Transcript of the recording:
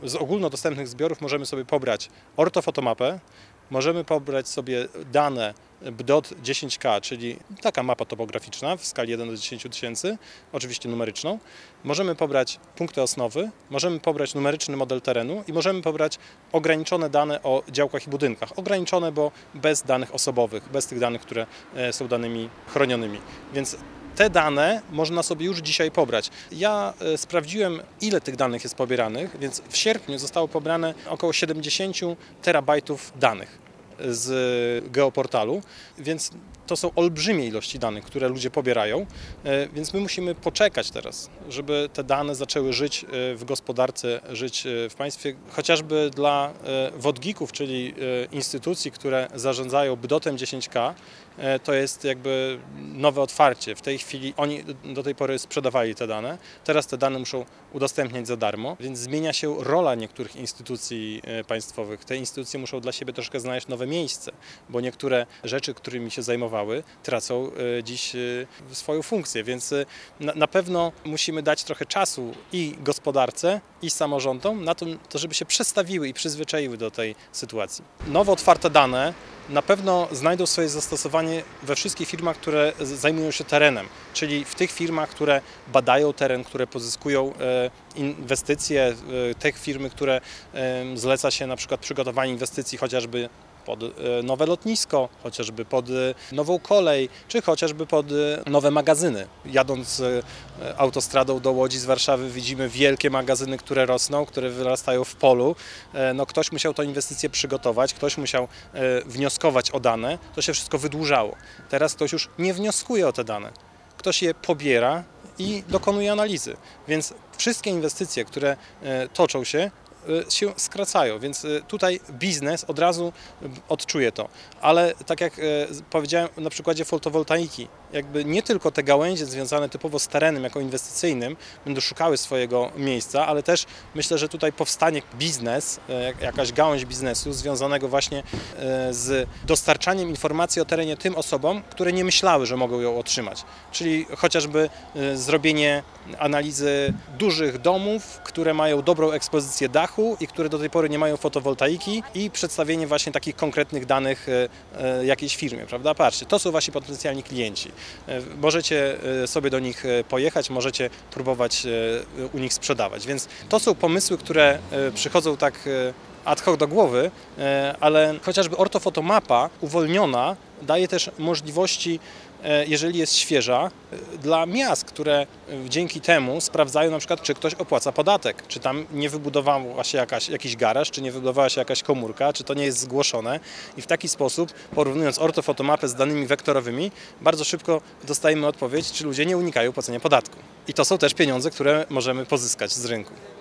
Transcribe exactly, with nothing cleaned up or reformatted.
Z ogólnodostępnych zbiorów możemy sobie pobrać ortofotomapę, możemy pobrać sobie dane B D O T dziesięć K, czyli taka mapa topograficzna w skali jeden do dziesięciu tysięcy, oczywiście numeryczną. Możemy pobrać punkty osnowy, możemy pobrać numeryczny model terenu i możemy pobrać ograniczone dane o działkach i budynkach. Ograniczone, bo bez danych osobowych, bez tych danych, które są danymi chronionymi. Więc te dane można sobie już dzisiaj pobrać. Ja sprawdziłem, ile tych danych jest pobieranych, więc w sierpniu zostało pobrane około siedemdziesiąt terabajtów danych z geoportalu, więc to są olbrzymie ilości danych, które ludzie pobierają, więc my musimy poczekać teraz, żeby te dane zaczęły żyć w gospodarce, żyć w państwie, chociażby dla WODGików, czyli instytucji, które zarządzają B D O T-em dziesięć K, to jest jakby nowe otwarcie. W tej chwili oni do tej pory sprzedawali te dane, teraz te dane muszą udostępniać za darmo, więc zmienia się rola niektórych instytucji państwowych. Te instytucje muszą dla siebie troszkę znaleźć nowe miejsce, bo niektóre rzeczy, którymi się zajmowały, tracą dziś swoją funkcję, więc na pewno musimy dać trochę czasu i gospodarce, i samorządom na to, żeby się przestawiły i przyzwyczaiły do tej sytuacji. Nowo otwarte dane na pewno znajdą swoje zastosowanie we wszystkich firmach, które zajmują się terenem, czyli w tych firmach, które badają teren, które pozyskują inwestycje, te firmy, które zleca się na przykład przygotowanie inwestycji chociażby pod nowe lotnisko, chociażby pod nową kolej, czy chociażby pod nowe magazyny. Jadąc autostradą do Łodzi z Warszawy widzimy wielkie magazyny, które rosną, które wyrastają w polu. No, ktoś musiał tę inwestycję przygotować, ktoś musiał wnioskować o dane, to się wszystko wydłużało. Teraz ktoś już nie wnioskuje o te dane. Ktoś je pobiera i dokonuje analizy. Więc wszystkie inwestycje, które toczą się, się skracają, więc tutaj biznes od razu odczuje to. Ale tak jak powiedziałem na przykładzie fotowoltaiki, jakby nie tylko te gałęzie związane typowo z terenem jako inwestycyjnym będą szukały swojego miejsca, ale też myślę, że tutaj powstanie biznes, jakaś gałąź biznesu związanego właśnie z dostarczaniem informacji o terenie tym osobom, które nie myślały, że mogą ją otrzymać. Czyli chociażby zrobienie analizy dużych domów, które mają dobrą ekspozycję dachu i które do tej pory nie mają fotowoltaiki i przedstawienie właśnie takich konkretnych danych jakiejś firmie, prawda? Patrzcie, to są właśnie potencjalni klienci. Możecie sobie do nich pojechać, możecie próbować u nich sprzedawać, więc to są pomysły, które przychodzą tak ad hoc do głowy, ale chociażby ortofotomapa uwolniona daje też możliwości, jeżeli jest świeża, dla miast, które dzięki temu sprawdzają na przykład, czy ktoś opłaca podatek, czy tam nie wybudowała się jakaś, jakiś garaż, czy nie wybudowała się jakaś komórka, czy to nie jest zgłoszone i w taki sposób, porównując ortofotomapę z danymi wektorowymi, bardzo szybko dostajemy odpowiedź, czy ludzie nie unikają płacenia podatku. I to są też pieniądze, które możemy pozyskać z rynku.